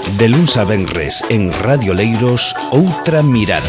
De luns a venres en Radio Leiros, Outra Mirada.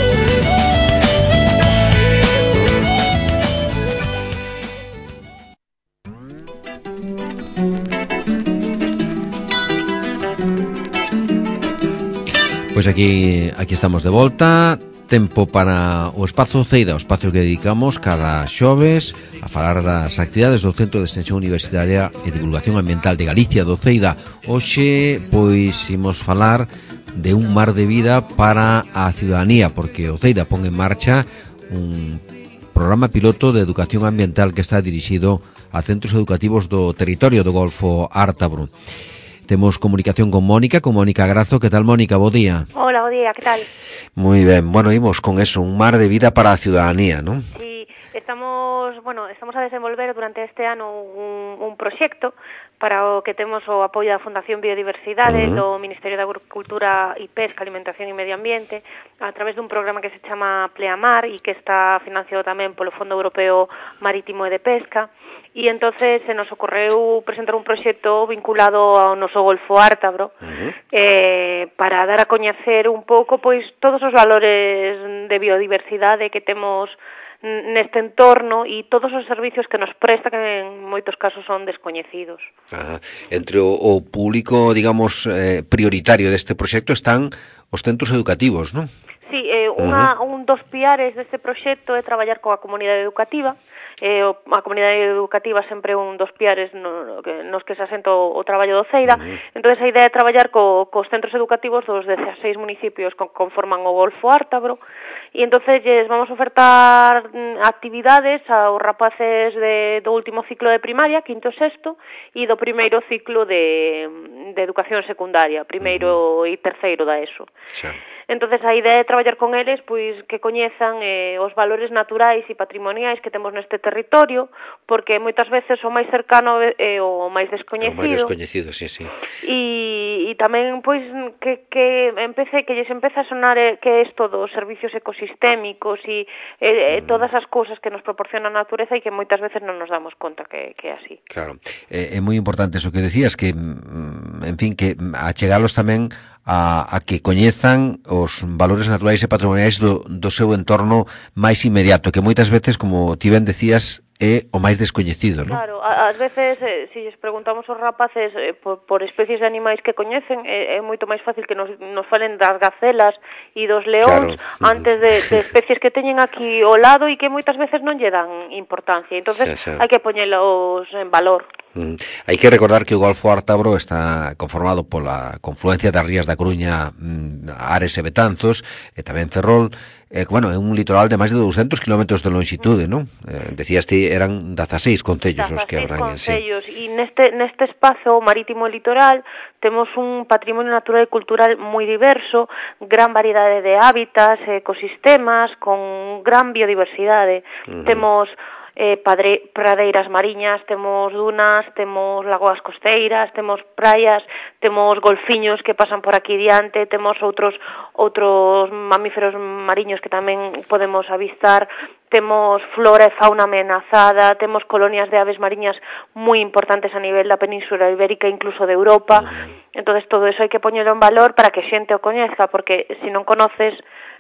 Pois aquí estamos de volta. Tempo para o Espazo Ceida, o espazo que dedicamos cada xoves a falar das actividades do Centro de Extensión Universitaria e Divulgación Ambiental de Galicia, do Ceida. Hoxe, pois, imos falar de un mar de vida para a ciudadanía, porque o Ceida pon en marcha un programa piloto de educación ambiental que está dirixido a centros educativos do territorio do Golfo Ártabro. Temos comunicación con Mónica Grazo. Que tal, Mónica? Bo día. Hola, bo día, que tal? Moi ben, bueno, imos con eso, un mar de vida para a ciudadanía, non? Sí, estamos a desenvolver durante este ano un proxecto para o que temos o apoio da Fundación Biodiversidade, do Ministerio de Agricultura e Pesca, Alimentación e Medio Ambiente, a través dun programa que se chama Pleamar e que está financiado tamén polo Fondo Europeo Marítimo e de Pesca. E entonces se nos ocorreu presentar un proxecto vinculado ao noso Golfo Ártabro para dar a coñecer un pouco pois todos os valores de biodiversidade que temos neste entorno e todos os servicios que nos presta, que en moitos casos son descoñecidos. Entre o público, digamos, prioritario deste proxecto están os centros educativos, non? Sí, un dos piares deste proxecto é traballar coa comunidade educativa. A comunidade educativa sempre un dos piares nos que se asenta o traballo do Ceida. Entonces a idea é traballar cos centros educativos dos 16 municipios que conforman o Golfo Ártabro, e entonces vamos a ofertar actividades aos rapaces do último ciclo de primaria, quinto e sexto, e do primeiro ciclo de educación secundaria, primeiro e terceiro da ESO. Sí. Entonces a idea é traballar con eles pois que coñezan os valores naturais e patrimoniais que temos neste territorio, porque moitas veces o máis cercano é o máis descoñecido. O máis descoñecido, sí. E tamén pois que lles empeza a sonar que isto dos servicios ecosistémicos e todas as cousas que nos proporciona a natureza e que moitas veces non nos damos conta que é así. Claro, é moi importante eso que decías, que en fin, que achegalos tamén a que coñezan os valores naturais e patrimoniais do seu entorno máis inmediato, que moitas veces, como ti ben decías, é o máis descoñecido, non? Claro, ás veces, se lles preguntamos aos rapaces por especies de animais que coñecen, é moito máis fácil que nos falen das gacelas e dos leóns, claro, antes de especies que teñen aquí ao lado e que moitas veces non lle dan importancia. Entonces, hai que poñelos en valor. Hai que recordar que o Golfo Ártabro está conformado pola confluencia das rías da Coruña, Ares e Betanzos, e tamén Ferrol. Bueno, é un litoral de máis de 200 kilómetros de longitude, non? Decías ti, eran 16 concellos os que habrán en sí. E neste espazo marítimo e litoral temos un patrimonio natural e cultural moi diverso, gran variedade de hábitats, ecosistemas, con gran biodiversidade. Temos pradeiras mariñas, temos dunas, temos lagoas costeiras, temos praias, temos golfiños que pasan por aquí diante, temos outros mamíferos mariños que tamén podemos avistar, temos flora e fauna amenazada, temos colonias de aves mariñas moi importantes a nivel da Península Ibérica, incluso de Europa. Entonces todo eso hai que poñelo en valor para que a xente o coñeza, porque se non conoces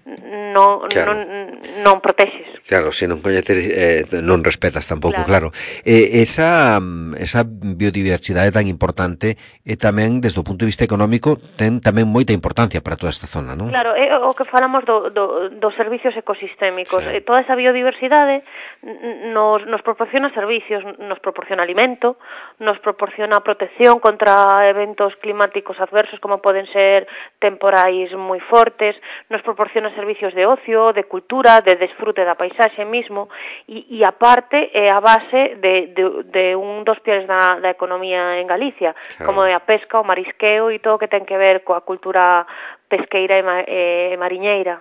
non protexes. Claro, se non coñeces non respetas tampouco, claro. Esa biodiversidade tan importante e tamén desde o punto de vista económico ten tamén moita importancia para toda esta zona, non? Claro, é o que falamos dos servicios ecosistémicos. Sí. Toda esa biodiversidade nos proporciona servicios, nos proporciona alimento, nos proporciona protección contra eventos climáticos adversos como poden ser temporais moi fortes, nos proporciona servicios de ocio, de cultura, de desfrute da paisaxe mismo, e aparte é a base de un dos piares da economía en Galicia, claro, como é a pesca, o marisqueo e todo o que ten que ver coa cultura pesqueira e mariñeira.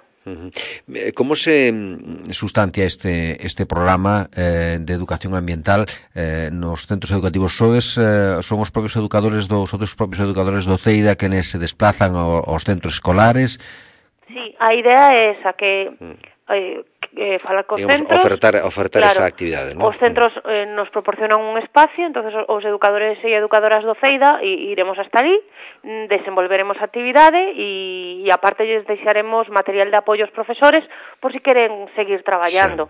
Como se sustancia este programa de educación ambiental nos centros educativos? Son os propios educadores do Ceida que se desplazan aos centros escolares? Sí, a idea é esa, que falar cos digamos, centros, ofertar claro, esa actividade, ¿no? Os centros nos proporcionan un espacio, entonces os educadores e educadoras do CEIDA iremos hasta ali, desenvolveremos a actividade e aparte lles deixaremos material de apoio aos profesores por si queren seguir traballando.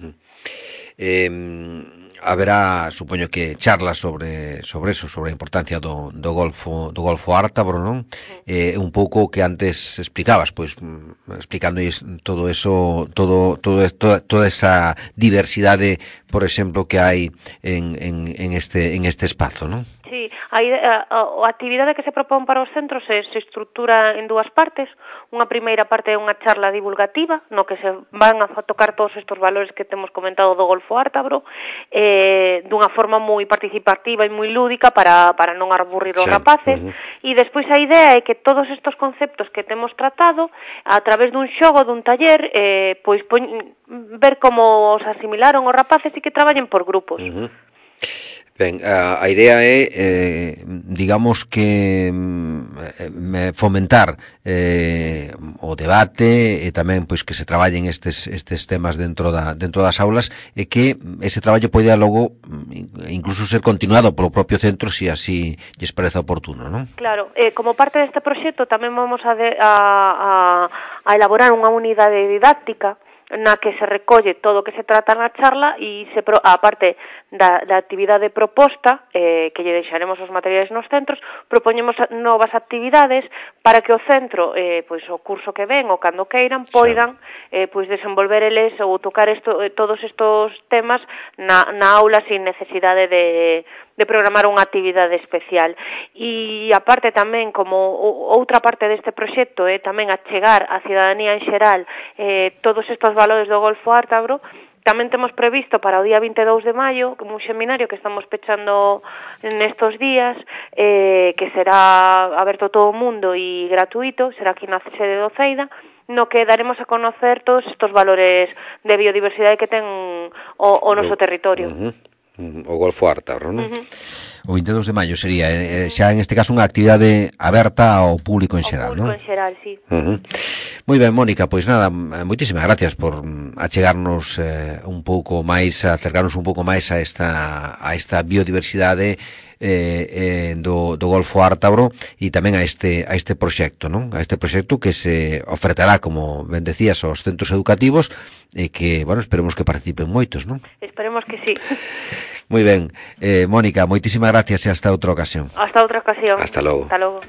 Haberá, supoño que charlas sobre eso, sobre a importancia do Golfo Ártabro, non? Un pouco que antes explicabas, pois explicando todo eso, toda esa diversidade, por exemplo, que hai en este espazo, non? Sí, a actividade que se propón para os centros se estrutura en dúas partes. Unha primeira parte é unha charla divulgativa, no que se van a tocar todos estes valores que temos comentado do Golfo Ártabro, dunha forma moi participativa e moi lúdica para non aburrir os rapaces. E despois a idea é que todos estes conceptos que temos tratado, a través dun xogo, dun taller, pois ver como os asimilaron os rapaces e que traballen por grupos. Ben, a idea é, digamos que fomentar o debate e tamén pois que se traballen estes temas dentro das aulas e que ese traballo poida logo incluso ser continuado polo propio centro se así lles parece oportuno, non? Claro, como parte deste proxecto tamén vamos a elaborar unha unidade didáctica na que se recolle todo o que se trata na charla e a parte da actividade proposta que lle deixaremos os materiais nos centros, propoñemos novas actividades para que o centro, pois o curso que ven ou cando queiran, poidan pois desenvolver eles ou tocar todos estes temas na aula sin necesidade de programar unha actividade especial. E aparte tamén, como outra parte deste proxecto é tamén achegar á cidadanía en xeral todos estes valores do Golfo Ártabro, tamén temos previsto para o día 22 de maio un seminario que estamos pechando nestos días, que será aberto a todo o mundo e gratuito, será aquí na sede do CEIDA, no que daremos a conocer todos estes valores de biodiversidade que ten o noso territorio. O Golfo Ártabro, non? O 22 de maio sería, xa en este caso, unha actividade aberta ao público en xeral, non? Ao público en xeral, sí. Moi ben, Mónica, pois nada, moitísimas gracias por achegarnos un pouco máis, acercarnos un pouco máis a esta biodiversidade do Golfo Ártabro e tamén a este proxecto, non? A este proxecto que se ofertará, como ben decías, aos centros educativos e que, bueno, esperemos que participen moitos, non? Esperemos que sí. Moi ben, Mónica, moitísimas gracias e hasta outra ocasión. Hasta outra ocasión. Hasta logo. Hasta logo.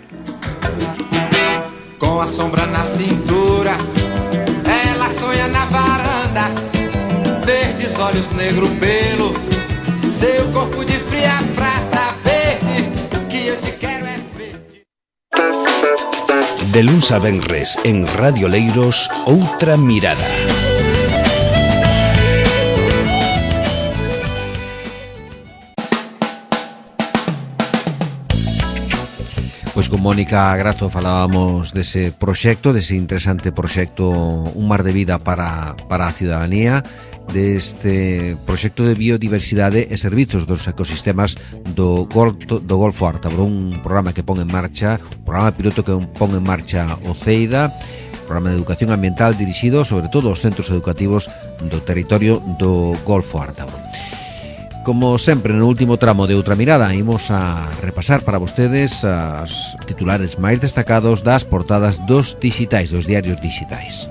Com a sombra na cintura, ela sonha na varanda, verdes olhos, negro pelo, seu corpo de fria prata verde, que eu te quero é verde. De luns a venres en Radio Leiros, outra mirada. Pois con Mónica Grazo falábamos dese proxecto, dese interesante proxecto Un mar de vida para a ciudadanía, deste proxecto de biodiversidade e servizos dos ecosistemas do Golfo Ártabro, un programa que pon en marcha, un programa piloto que pon en marcha o CEIDA, programa de educación ambiental dirixido sobre todo aos centros educativos do territorio do Golfo Ártabro. Como sempre, no último tramo de Outra Mirada, imos a repasar para vostedes as titulares máis destacados das portadas dos digitais, dos diarios digitais.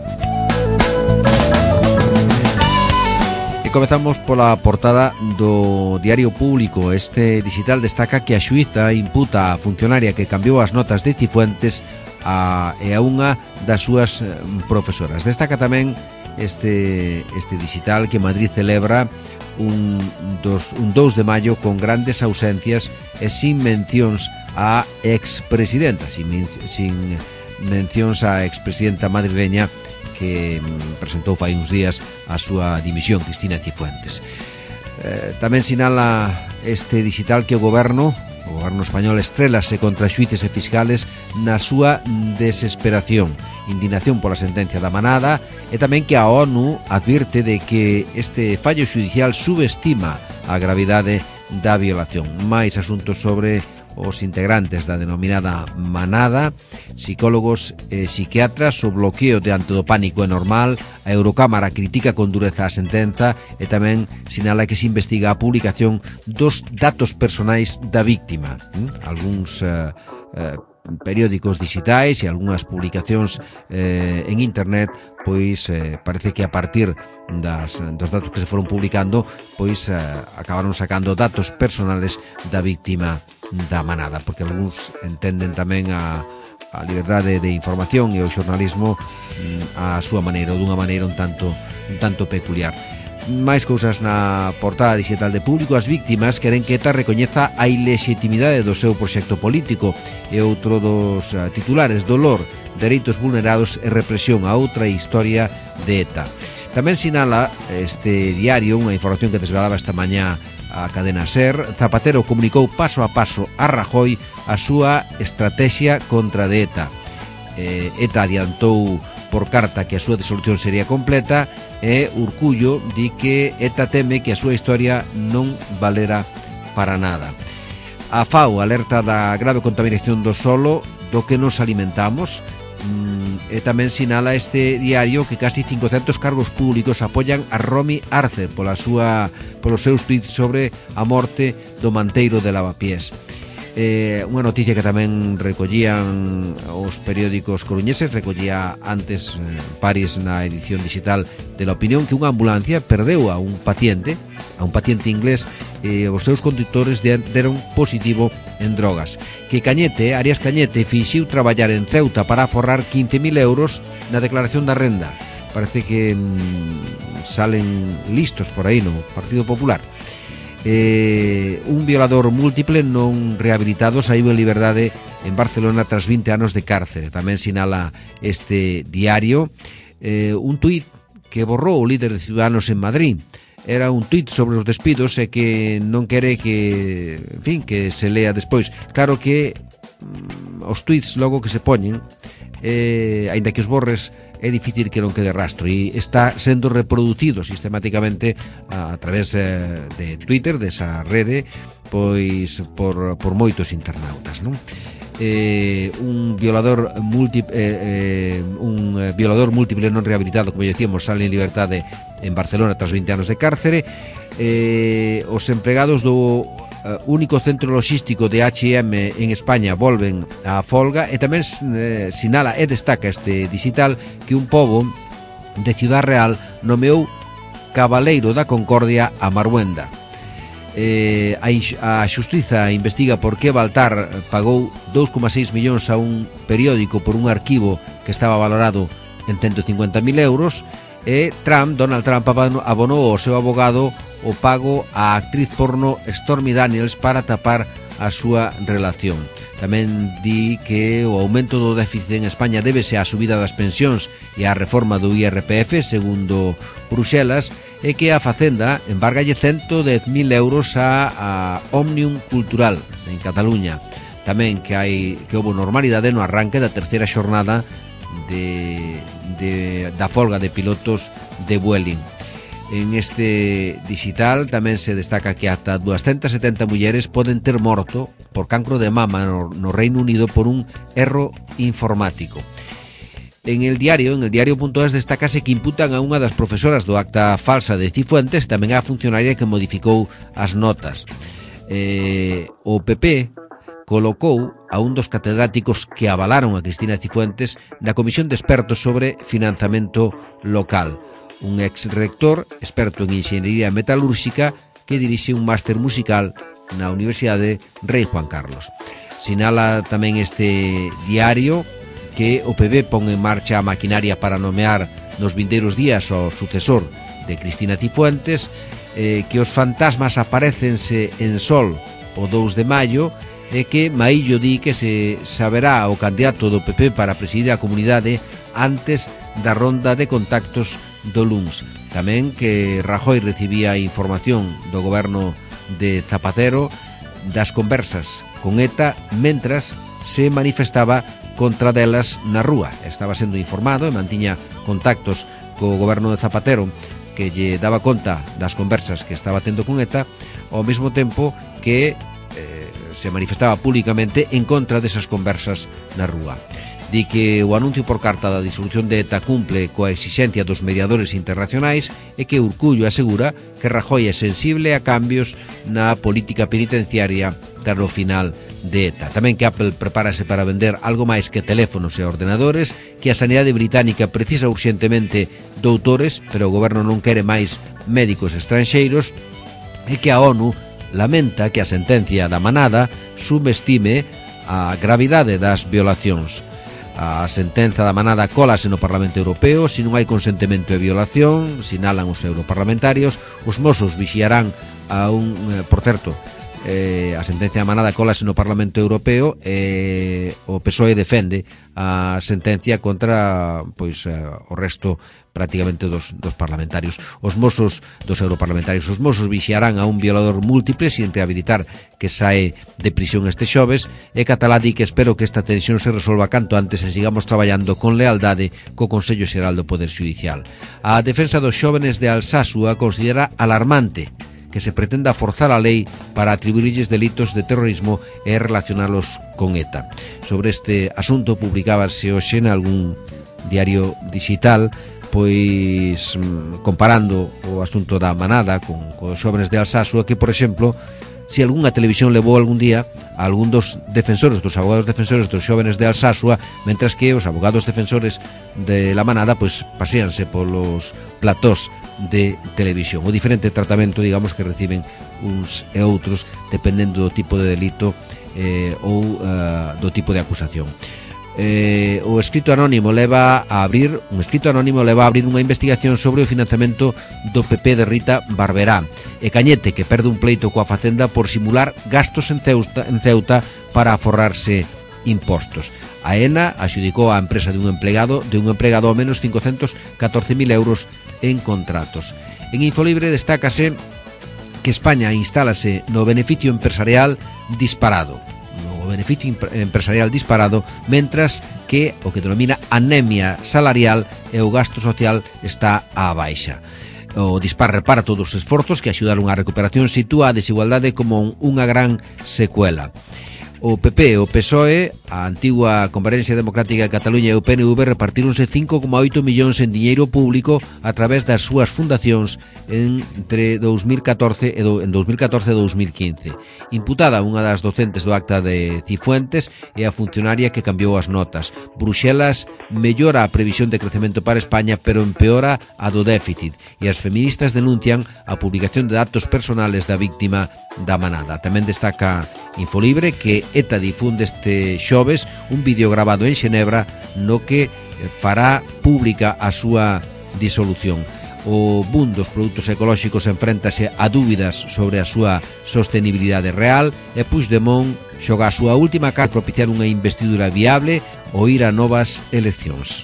E comezamos pola portada do Diario Público. Este digital destaca que a xuíza imputa a funcionaria que cambiou as notas de Cifuentes e a unha das súas profesoras. Destaca tamén este digital que Madrid celebra un 2 de maio con grandes ausencias e sin mencións a expresidenta, sin mencións a expresidenta madrileña que presentou fai uns días a súa dimisión, Cristina Cifuentes. Tamén sinala este digital que o goberno español estrélase contra xuíces e fiscales na súa desesperación, indignación pola sentencia da manada e tamén que a ONU advirte de que este fallo xudicial subestima a gravidade da violación. Mais asuntos sobre os integrantes da denominada manada. Psicólogos e psiquiatras, o bloqueo diante do pánico é normal. A Eurocámara critica con dureza a sentenza e tamén sinala que se investiga a publicación dos datos personais da víctima. Algúns periódicos digitais e algunhas publicacións en internet, pois parece que a partir dos datos que se foron publicando, pois acabaron sacando datos personales da víctima da manada, porque algúns entenden tamén a liberdade de información e o xornalismo a súa maneira, ou dunha maneira un tanto peculiar. Máis cousas na portada digital de Público. As víctimas queren que ETA recoñeza a ilexitimidade do seu proxecto político. E outro dos titulares: dolor, dereitos vulnerados e represión, a outra historia de ETA. Tamén sinala este diario unha información que desvelaba esta mañá a cadena SER. Zapatero comunicou paso a paso a Rajoy a súa estrategia contra de ETA. ETA adiantou por carta que a súa disolución sería completa, e Urcullo di que ETA teme que a súa historia non valera para nada. A FAO alerta da grave contaminación do solo do que nos alimentamos, e tamén sinala este diario que casi 500 cargos públicos apoian a Romy Arce polos seus tweets sobre a morte do manteiro de Lavapiés. Unha noticia que tamén recollían os periódicos coruñeses, recollía antes Paris na edición digital de La Opinión, que unha ambulancia perdeu a un paciente inglés, e os seus condutores deron positivo en drogas. Que Arias Cañete finxiu traballar en Ceuta para aforrar 15.000 euros na declaración da renda. Parece que salen listos por aí no Partido Popular. Un violador múltiple non rehabilitado saiu en liberdade en Barcelona tras 20 anos de cárcere. Tamén sinala este diario un tuit que borrou o líder de Ciudadanos en Madrid. Era un tuit sobre os despidos e que non quere que, en fin, que se lea despois. Claro que os tuits logo que se poñen, aínda que os borres, é difícil que non quede rastro, e está sendo reproducido sistemáticamente a través de Twitter, desa rede, pois por moitos internautas, non? Un violador múltiple non rehabilitado, como decíamos, sale en liberdade en Barcelona tras 20 anos de cárcere. Os empregados do único centro logístico de H&M en España volven á folga, e tamén sinala e destaca este digital que un pobo de Ciudad Real nomeou Cabaleiro da Concordia a Marhuenda. A Xustiza investiga por que Baltar pagou 2,6 millóns a un periódico por un arquivo que estaba valorado en 150.000 euros, e Donald Trump abonou ao seu abogado o pago á actriz porno Stormy Daniels para tapar a súa relación. Tamén di que o aumento do déficit en España débese á subida das pensións e á reforma do IRPF, segundo Bruxelas, e que a Facenda embargalle 110.000 euros a Òmnium Cultural en Cataluña. Tamén que houve normalidade no arranque da terceira xornada da folga de pilotos de Vueling. En este digital tamén se destaca que ata 270 mulleres poden ter morto por cancro de mama no Reino Unido por un erro informático. En el diario.es destacase que imputan a unha das profesoras do acta falsa de Cifuentes, tamén a funcionaria que modificou as notas. O PP colocou a un dos catedráticos que avalaron a Cristina Cifuentes na comisión de expertos sobre financiamento local. Un ex-rector experto en enxeñería metalúrxica que dirixe un máster musical na Universidade Rei Juan Carlos. Sinala tamén este diario que o PP pon en marcha a maquinaria para nomear nos vindeiros días o sucesor de Cristina Cifuentes, que os fantasmas aparécense en Sol o 2 de maio, e que Maillo di que se saberá o candidato do PP para presidir a comunidade antes da ronda de contactos do LUNS. Tamén que Rajoy recibía información do goberno de Zapatero das conversas con ETA mentras se manifestaba contra delas na rúa. Estaba sendo informado e mantiña contactos co goberno de Zapatero, que lle daba conta das conversas que estaba tendo con ETA, ao mesmo tempo que se manifestaba públicamente en contra desas conversas na rúa. Di que o anuncio por carta da disolución de ETA cumple coa exixencia dos mediadores internacionais e que Urcullo asegura que Rajoy é sensible a cambios na política penitenciaria tras o final de ETA. Tamén que Apple prepárase para vender algo máis que teléfonos e ordenadores, que a sanidade británica precisa urxentemente doutores, pero o goberno non quere máis médicos estranxeiros, e que a ONU lamenta que a sentencia da Manada subestime a gravidade das violacións. A sentenza da Manada cólase no Parlamento Europeo, se non hai consentimento de violación, sinalan os europarlamentarios. Os Mossos vixiarán a por certo, a sentencia da Manada cólase no Parlamento Europeo e o PSOE defende a sentencia contra o resto prácticamente dos parlamentarios. Os Mossos dos europarlamentarios, os Mossos vixiarán a un violador múltiple sin rehabilitar que sae de prisión este xoves, e Catalá di que espero que esta tensión se resolva canto antes e sigamos traballando con lealdade co Consello Xeral do Poder Xudicial. A defensa dos xóvenes de Alsasua considera alarmante que se pretenda forzar a lei para atribuirlles delitos de terrorismo e relacionalos con ETA. Sobre este asunto publicábase hoxe en algún diario digital, pois comparando o asunto da Manada con os xóvenes de Alsasua, que, por exemplo, se algunha televisión levou algún día a algún dos defensores, dos abogados defensores dos xóvenes de Alsasua, mentras que os abogados defensores de la Manada pois paseanse polos platós de televisión. O diferente tratamento, digamos, que reciben uns e outros dependendo do tipo de delito ou do tipo de acusación. O escrito anónimo leva a abrir unha investigación sobre o financiamento do PP de Rita Barberá, e Cañete, que perde un pleito coa Facenda por simular gastos en Ceuta para aforrarse impostos. A ENA adxudicou a empresa de un empregado ao menos 514.000 euros en contratos. En Infolibre destácase que España instálase no beneficio empresarial disparado, mentras que o que denomina anemia salarial e o gasto social está á baixa. O dispar repara todos os esforzos que axudaron á recuperación, sitúa a desigualdade como unha gran secuela. O PP, o PSOE, a antigua Convergencia Democrática de Cataluña e o PNV repartíronse 5,8 millóns en diñeiro público a través das súas fundacións entre 2014 e 2015. Imputada unha das docentes do acta de Cifuentes e a funcionaria que cambiou as notas. Bruxelas mellora a previsión de crecemento para España, pero empeora a do déficit, e as feministas denuncian a publicación de datos personales da víctima da Manada. Tamén destaca Infolibre que ETA difunde este xoves un vídeo grabado en Xenebra no que fará pública a súa disolución. O boom dos produtos ecolóxicos enfréntase a dúbidas sobre a súa sostenibilidade real, e Puigdemont xoga a súa última carta para propiciar unha investidura viable ou ir a novas eleccións.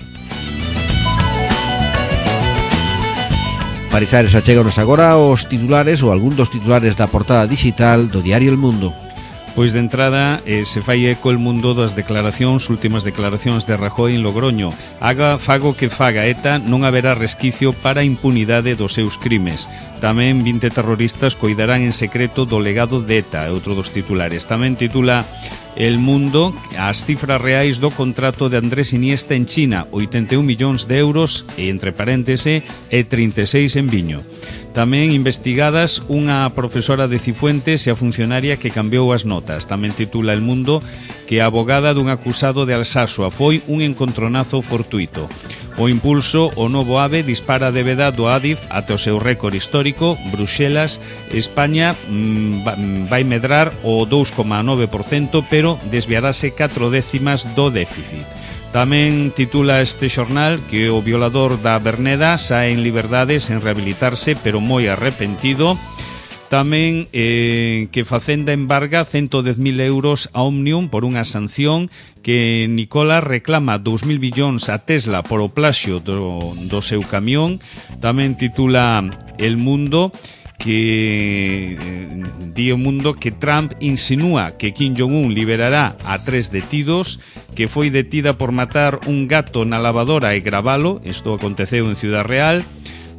Parisares, achéganos agora os titulares ou algún dos titulares da portada digital do diario El Mundo. Pois de entrada se fai eco El Mundo das últimas declaracións de Rajoy en Logroño. Fago que faga ETA, non haberá resquicio para a impunidade dos seus crimes. Tamén 20 terroristas coidarán en secreto do legado de ETA, outro dos titulares. Tamén titula El Mundo as cifras reais do contrato de Andrés Iniesta en China, 81 millóns de euros e, entre paréntese, e 36 en Viño. Tamén investigadas unha profesora de Cifuentes e a funcionaria que cambiou as notas. Tamén titula El Mundo que a abogada dun acusado de Alsasua foi un encontronazo fortuito. O Impulso, o novo AVE dispara a débeda do Adif ata o seu récord histórico. Bruxelas, España vai medrar o 2,9%, pero desviarase 4 décimas do déficit. Tamén titula este xornal que o violador da Verneda sae en liberdade sen rehabilitarse, pero moi arrepentido. Tamén que Facenda embarga 110.000 euros a Omnium por unha sanción, que Nicola reclama 2.000 billóns a Tesla por o plaxio do seu camión. Tamén titula El Mundo que di o Mundo que Trump insinúa que Kim Jong-un liberará a 3 detidos, que foi detida por matar un gato na lavadora e gravalo. Isto aconteceu en Ciudad Real.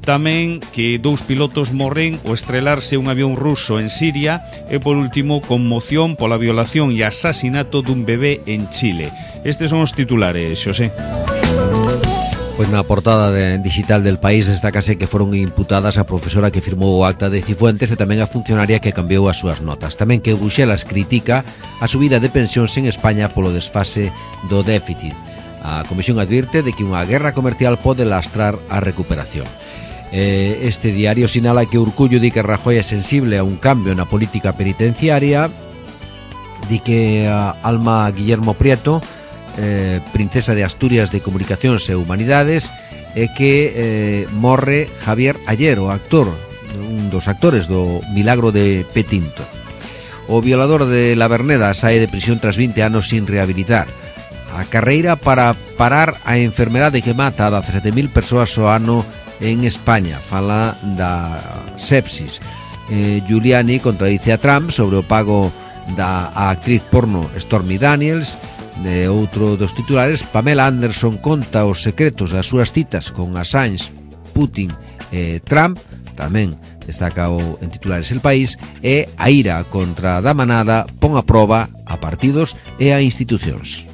Tamén que 2 pilotos morren ao estrelarse un avión ruso en Siria e, por último, conmoción pola violación e asasinato dun bebé en Chile. Estes son os titulares, Xosé. Pois na portada digital del País destácase que foron imputadas a profesora que firmou o acta de Cifuentes e tamén a funcionaria que cambiou as súas notas. Tamén que Bruxelas critica a subida de pensións en España polo desfase do déficit. A Comisión advirte de que unha guerra comercial pode lastrar a recuperación. Este diario sinala que Urcullo di que Rajoy é sensible a un cambio na política penitenciaria, di que Alma Guillermo Prieto, princesa de Asturias de Comunicacións e Humanidades, e que morre Javier Ayer, o actor, un dos actores do Milagro de Petinto. O violador de La Verneda sae de prisión tras 20 anos sin rehabilitar. A carreira para parar a enfermedade que mata a 17.000 persoas ao ano en España, fala da sepsis. Giuliani contradice a Trump sobre o pago da actriz porno Stormy Daniels. De outro dos titulares, Pamela Anderson conta os secretos das súas citas con Assange, Putin e Trump. Tamén destaca en titulares El País. E a ira contra da manada pon a proba a partidos e a institucións.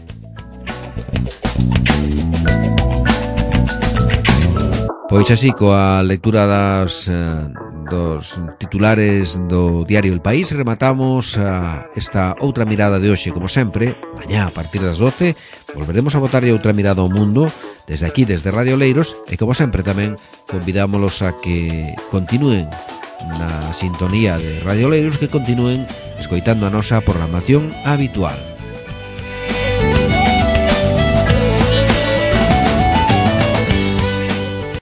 Pois así, coa lectura dos titulares do diario El País, rematamos esta outra mirada de hoxe. Como sempre, mañá a partir das 12 volveremos a botarlle outra mirada ao mundo desde aquí, desde Radio Leiros, e como sempre tamén convidámolos a que continúen na sintonía de Radio Leiros, que continúen escoitando a nosa programación habitual.